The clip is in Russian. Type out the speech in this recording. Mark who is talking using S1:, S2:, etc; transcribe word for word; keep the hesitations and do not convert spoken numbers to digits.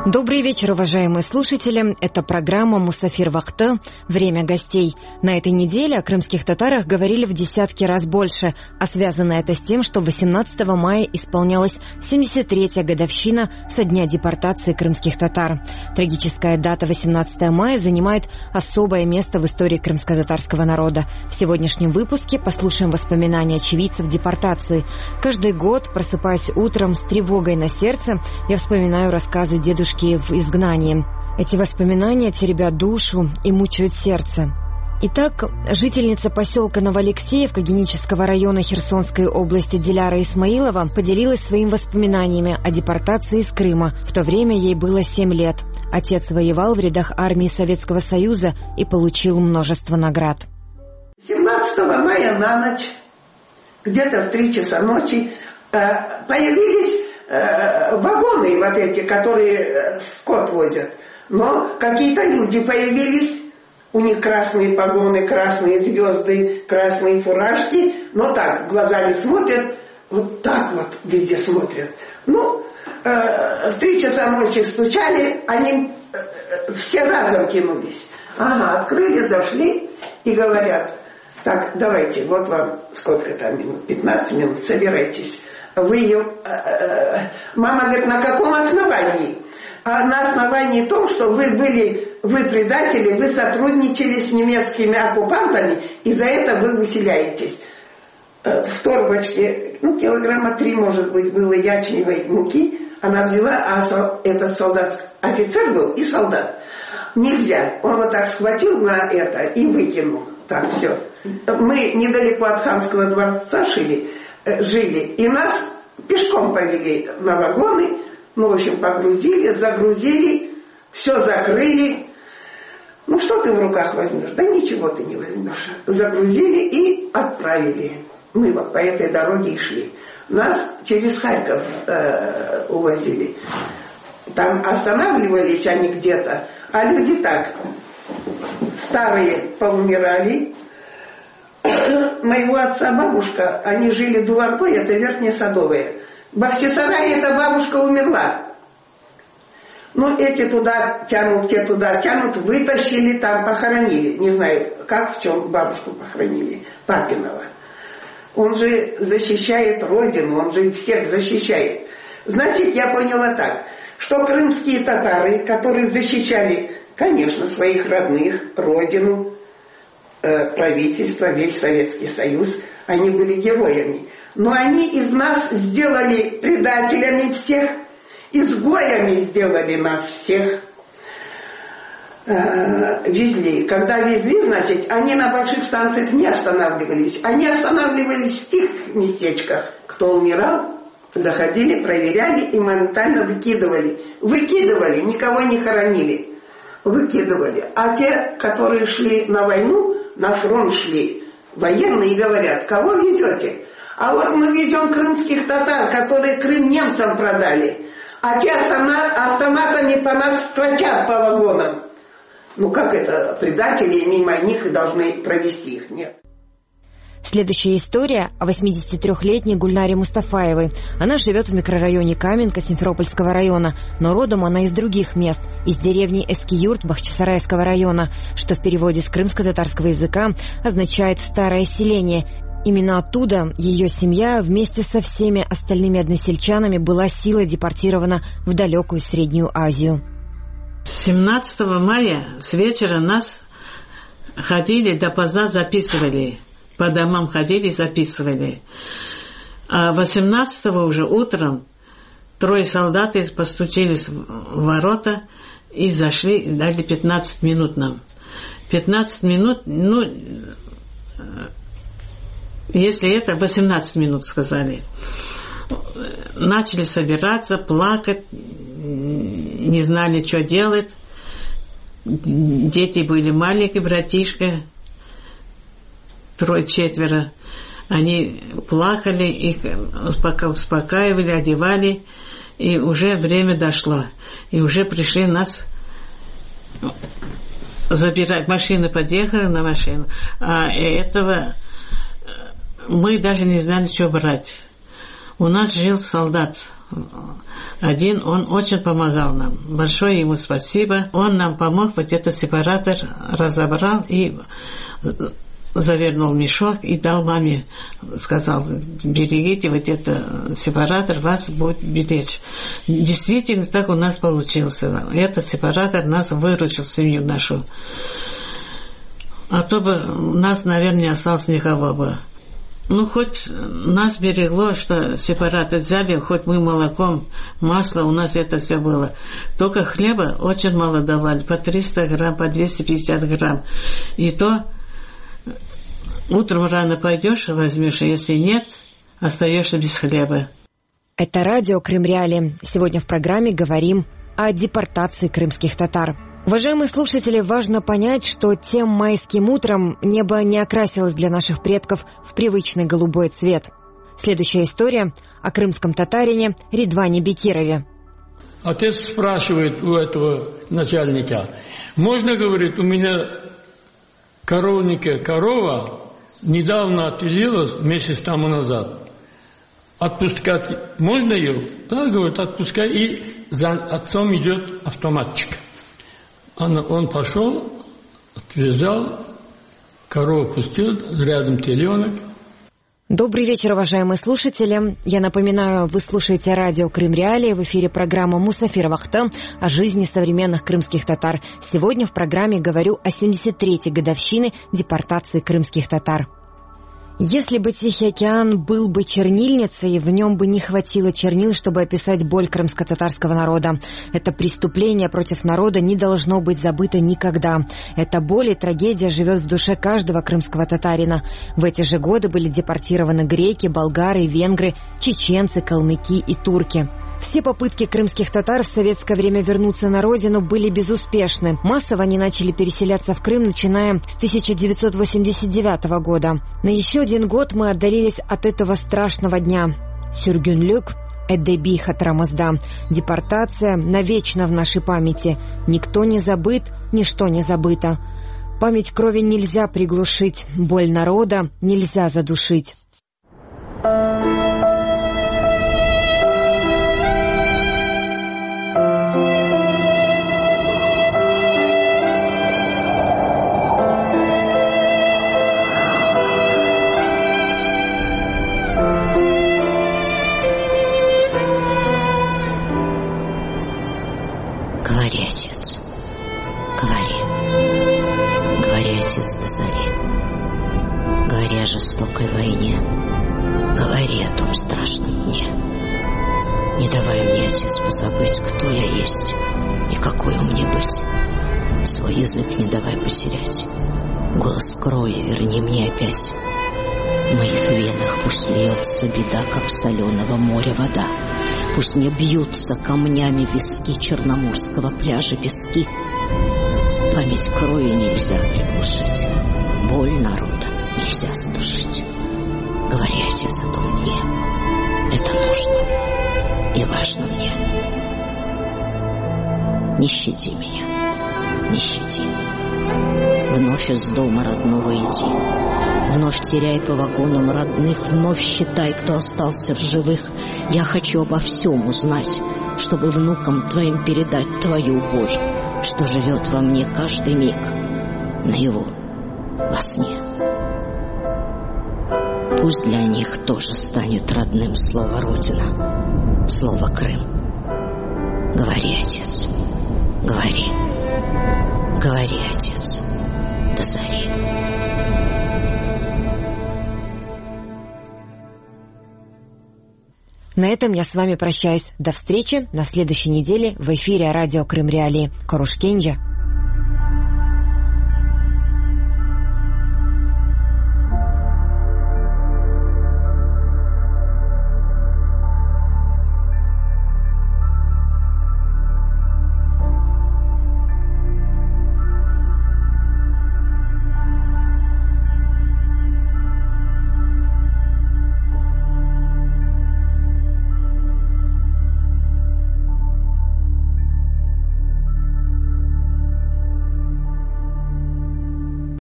S1: Добрый вечер, уважаемые слушатели. Это программа «Мусафир Вакты. Время гостей». На этой неделе о крымских татарах говорили в десятки раз больше, а связано это с тем, что восемнадцатого мая исполнялась семьдесят третья годовщина со дня депортации крымских татар. Трагическая дата восемнадцатого мая занимает особое место в истории крымско-татарского народа. В сегодняшнем выпуске послушаем воспоминания очевидцев депортации. Каждый год, просыпаясь утром с тревогой на сердце, я вспоминаю рассказы дедушки в изгнании. Эти воспоминания теребят душу и мучают сердце. Итак, жительница поселка Новоалексеевка Генического района Херсонской области Диляра Исмаилова поделилась своими воспоминаниями о депортации из Крыма. В то время ей было семь лет. Отец воевал в рядах армии Советского Союза и получил множество наград.
S2: семнадцатого мая на ночь, где-то в три часа ночи, появились вагоны вот эти, которые скот возят. Но какие-то люди появились, у них красные погоны, красные звезды, красные фуражки, но так, глазами смотрят, вот так вот везде смотрят. Ну, э, в три часа ночи стучали, они э, все разом кинулись. Ага, открыли, зашли и говорят: так, давайте, вот вам сколько там минут, пятнадцать минут, собирайтесь. Вы ее... Э, э, мама говорит, на каком основании? А на основании том, что вы были, вы предатели, вы сотрудничали с немецкими оккупантами, и за это вы выселяетесь. Э, в торбочке, ну, килограмма три, может быть, было ячневой муки, она взяла, а сол, этот солдат, офицер был и солдат. Нельзя. Он вот так схватил на это и выкинул. Так, все. Мы недалеко от Ханского дворца шили, жили, и нас пешком повели на вагоны, ну, в общем, погрузили, загрузили, все закрыли. Ну, что ты в руках возьмешь? Да ничего ты не возьмешь. Загрузили и отправили. Мы вот по этой дороге и шли. Нас через Харьков э, увозили. Там останавливались они где-то, а люди так, старые поумирали. Моего отца бабушка, они жили Дуванкой, это Верхние Садовые. В Бахчисарае эта бабушка умерла. Ну, эти туда тянут, те туда тянут, вытащили, там похоронили. Не знаю, как, в чем бабушку похоронили, Папинова. Он же защищает родину, он же всех защищает. Значит, я поняла так, что крымские татары, которые защищали, конечно, своих родных, родину, правительство, весь Советский Союз, они были героями. Но они из нас сделали предателями всех, изгоями сделали нас всех. Э, везли. Когда везли, значит, они на больших станциях не останавливались. Они останавливались в тех местечках. Кто умирал, заходили, проверяли и моментально выкидывали. Выкидывали, никого не хоронили. Выкидывали. А те, которые шли на войну, на фронт шли, военные, говорят: кого везете? А вот мы везем крымских татар, которые Крым немцам продали. А те автоматами по нас строчат по вагонам. Ну как это, предатели, мимо них должны провести их? Нет.
S1: Следующая история о восьмидесятитрёхлетней Гульнаре Мустафаевой. Она живет в микрорайоне Каменка Симферопольского района, но родом она из других мест, из деревни Эскиюрт Бахчисарайского района, что в переводе с крымско-татарского языка означает «старое селение». Именно оттуда ее семья вместе со всеми остальными односельчанами была силой депортирована в далекую Среднюю Азию.
S3: семнадцатого мая с вечера нас ходили, допоздна записывали. По домам ходили, записывали. А восемнадцатого уже утром трое солдат постучились в ворота и зашли, дали пятнадцать минут нам. пятнадцать минут, ну, если это, восемнадцать минут сказали. Начали собираться, плакать, не знали, что делать. Дети были маленькие, братишка, трое-четверо. Они плакали, их успокаивали, одевали, и уже время дошло. И уже пришли нас забирать. Машина подъехала на машину, а этого мы даже не знали, что брать. У нас жил солдат один, он очень помогал нам. Большое ему спасибо. Он нам помог, вот этот сепаратор разобрал и завернул мешок и дал маме, сказал, берегите вот этот сепаратор, вас будет беречь. Действительно, так у нас получился. Этот сепаратор нас выручил, семью нашу. А то бы у нас, наверное, не осталось никого бы. Ну, хоть нас берегло, что сепаратор взяли, хоть мы молоком, масло, у нас это все было. Только хлеба очень мало давали, по триста грамм, по двести пятьдесят грамм. И то утром рано пойдешь, возьмешь, а если нет, остаешься без хлеба.
S1: Это радио Крым-Реалии. Сегодня в программе говорим о депортации крымских татар. Уважаемые слушатели, важно понять, что тем майским утром небо не окрасилось для наших предков в привычный голубой цвет. Следующая история о крымском татарине Ридване Бекирове.
S4: Отец спрашивает у этого начальника: можно, говорит, у меня коровника корова недавно отелилась месяц тому назад. Отпускать можно ее? Да, говорит, отпускай. И за отцом идет автоматчик. Он, он пошел, отвязал, корову пустил, рядом теленок.
S1: Добрый вечер, уважаемые слушатели. Я напоминаю, вы слушаете радио Крым-Реалии. В эфире программа «Мусафир Вахта» о жизни современных крымских татар. Сегодня в программе говорю о семьдесят третьей годовщине депортации крымских татар. Если бы Тихий океан был бы чернильницей, в нем бы не хватило чернил, чтобы описать боль крымско-татарского народа. Это преступление против народа не должно быть забыто никогда. Эта боль и трагедия живет в душе каждого крымского татарина. В эти же годы были депортированы греки, болгары, венгры, чеченцы, калмыки и турки. Все попытки крымских татар в советское время вернуться на родину были безуспешны. Массово они начали переселяться в Крым, начиная с тысяча девятьсот восемьдесят девятого года. На еще один год мы отдалились от этого страшного дня. Сюргюнлюк, Эдеби Хатрамазда. Депортация навечно в нашей памяти. Никто не забыт, ничто не забыто. Память крови нельзя приглушить, боль народа нельзя задушить.
S5: Говори, отец, говори, говори, отец, до зари, говори о жестокой войне, говори о том страшном дне. Не давай мне, отец, позабыть, кто я есть и какой мне быть. Свой язык не давай потерять, голос крови верни мне опять. В моих венах пусть льется беда, как соленого моря вода. Пусть мне бьются камнями виски черноморского пляжа пески. Память крови нельзя приглушить, боль народа нельзя задушить. Говори, отец, о том дне, это нужно и важно мне. Не щади меня, не щади. Вновь из дома родного иди, вновь теряй по вагонам родных, вновь считай, кто остался в живых. Я хочу обо всем узнать, чтобы внукам твоим передать твою боль, что живет во мне каждый миг, наяву, во сне. Пусть для них тоже станет родным слово «Родина», слово «Крым». Говори, отец, говори, говори, отец, до зари.
S1: На этом я с вами прощаюсь. До встречи на следующей неделе в эфире радио Крым-Реалии. Корушкенджа.